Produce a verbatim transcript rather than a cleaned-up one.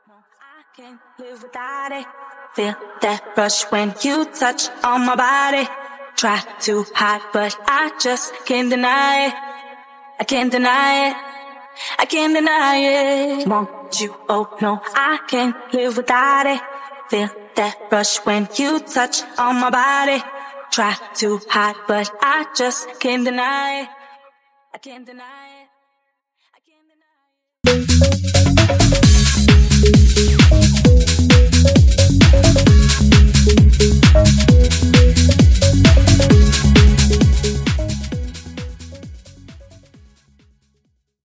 I can't live without it. Feel that rush when you touch on my body. Try to hide, but I just can't deny it. I can't deny it. I can't deny it. Want you? Oh no, I can't live without it. Feel that rush when you touch on my body. Try to hide, but I just can't deny it. I can't deny it. I can't deny it.